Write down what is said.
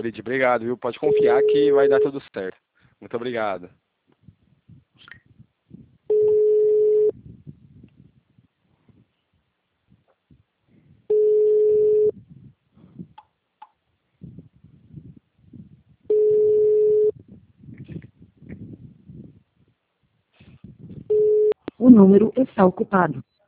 Lid, obrigado, viu? Pode confiar que vai dar tudo certo. Muito obrigado. O número está ocupado.